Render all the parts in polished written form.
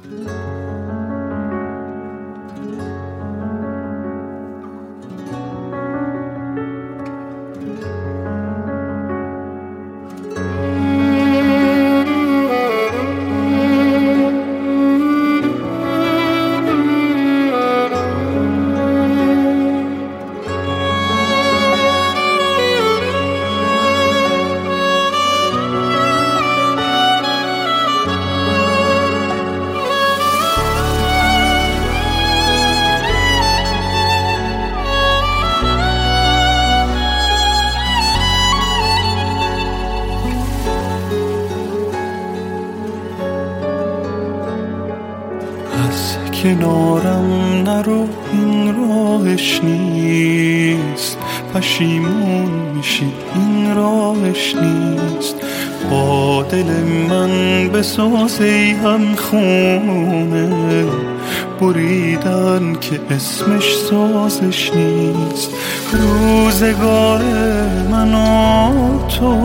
کنارم نرو، این راهش نیست، پشیمون میشی این راهش نیست. با دل من بساز ای هم خونه، بریدن که اسمش سازش نیست. روزگار من و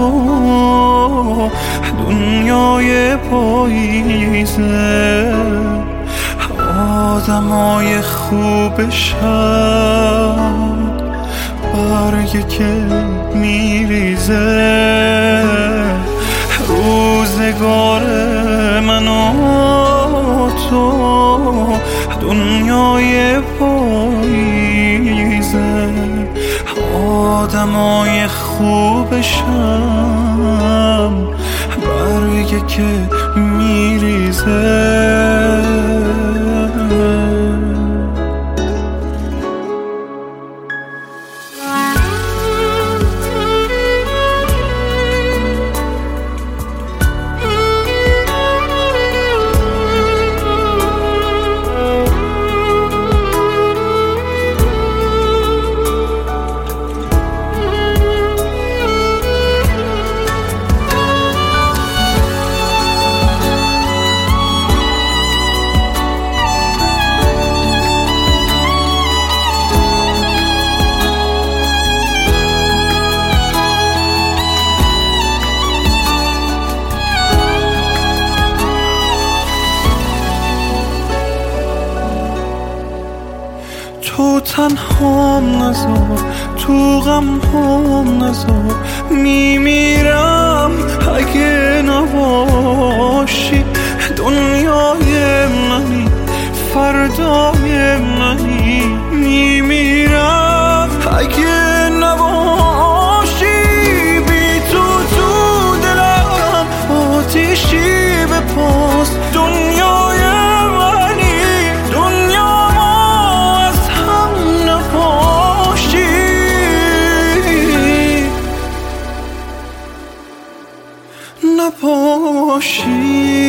تو دنیای پاییزه، آدمای خوبشم برگه که میریزه. روزگار من و تو دنیای پاییزه، آدمای خوبشم برگه که میریزه. تو تنهام نذار، تو غم هم نذار، میمیرم اگه نباشی. دنیای منی، فردای منی، میمیرم اگه نباشی. بی تو تو دلم آتیشی به پاس، دنیای منی، دنیا از هم نپاشی. نپاشی